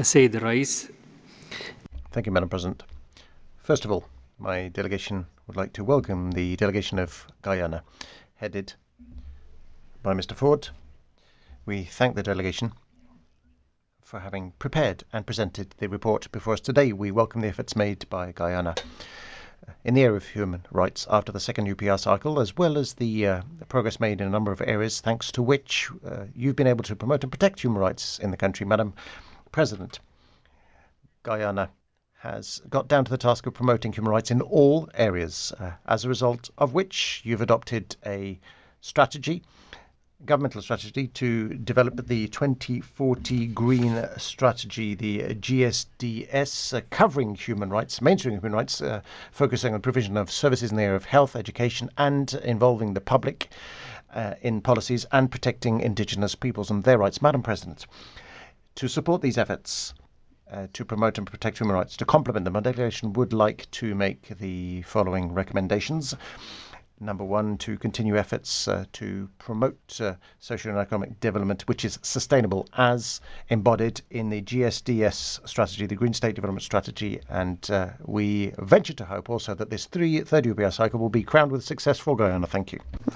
Said Rais. Thank you, Madam President. First of all, my delegation would like to welcome the delegation of Guyana, headed by Mr. Ford. We thank the delegation for having prepared and presented the report before us today. We welcome the efforts made by Guyana in the area of human rights after the second UPR cycle, as well as the progress made in a number of areas, thanks to which you've been able to promote and protect human rights in the country. Madam President, Guyana has got down to the task of promoting human rights in all areas, as a result of which you've adopted a governmental strategy to develop the 2040 Green Strategy, the GSDS, covering human rights, mainstream human rights, focusing on provision of services in the area of health, education, and involving the public in policies and protecting indigenous peoples and their rights. Madam President, to support these efforts, to promote and protect human rights, to complement them, our delegation would like to make the following recommendations. Number one, to continue efforts to promote social and economic development which is sustainable as embodied in the GSDS strategy, the Green State Development Strategy, and we venture to hope also that this third UPR cycle will be crowned with success for Guyana. Thank you.